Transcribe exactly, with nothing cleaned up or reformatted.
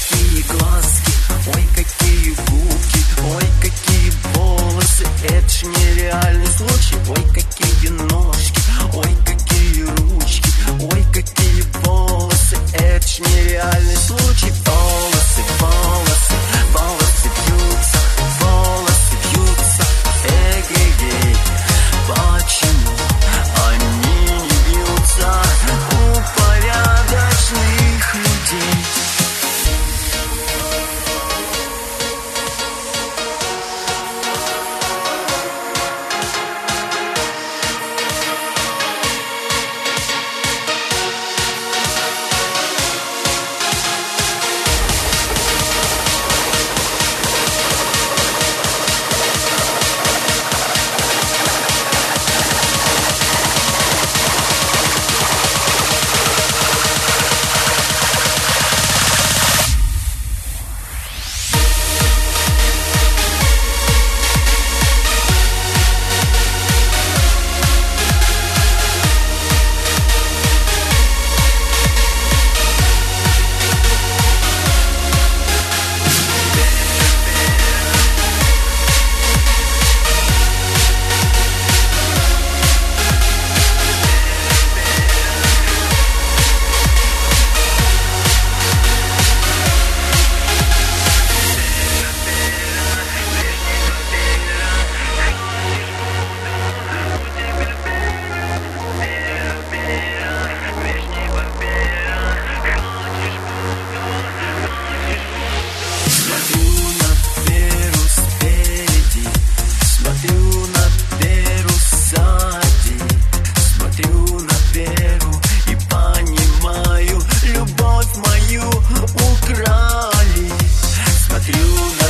какие глазки, ой, какие губки, ой, какие волосы, это ж нереальный случай. Ой, какие ножки, ой, какие ручки, ой, какие волосы, это ж нереальный случай. Волосы, волосы, волосы вьются, волосы вьются, эгегей. Почему они не бьются у порядочных людей? Украли, смотрю на